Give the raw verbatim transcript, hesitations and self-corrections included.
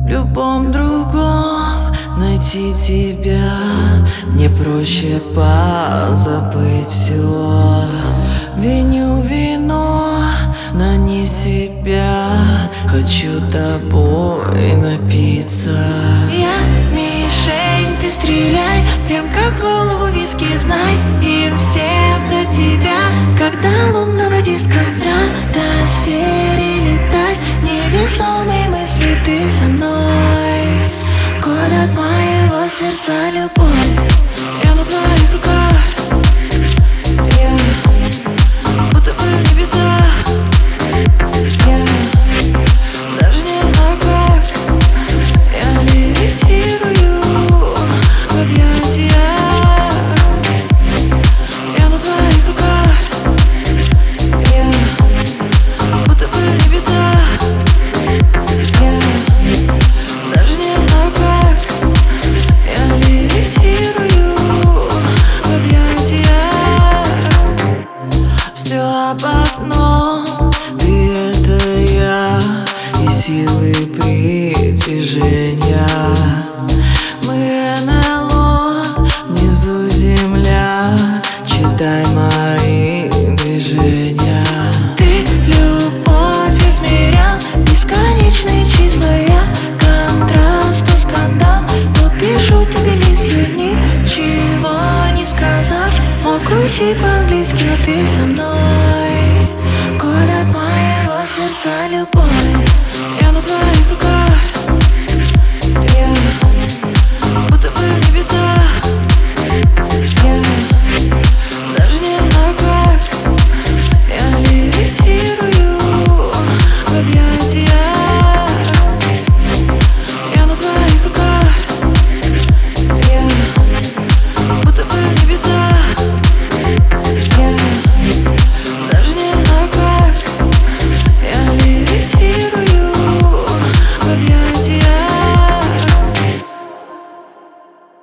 В любом другом найти тебя мне проще позабыть все. Виню вино, но не себя. Хочу тобой напиться. Я мишень, ты стреляй, прям как голову виски, знай. Им всем до тебя, когда лунного диска в стратосфере летать. Невесомые мысли, ты со мной. Код от моего сердца любовь. Я на твоих руках. Я будто бы в небесах. Я даже не знаю как. Я левитирую в объятиях. Я на твоих руках. Я будто бы в небесах. Я даже не знаю как. Я левитирую в объятиях. Все об одном, ты — это я, и силы притяжения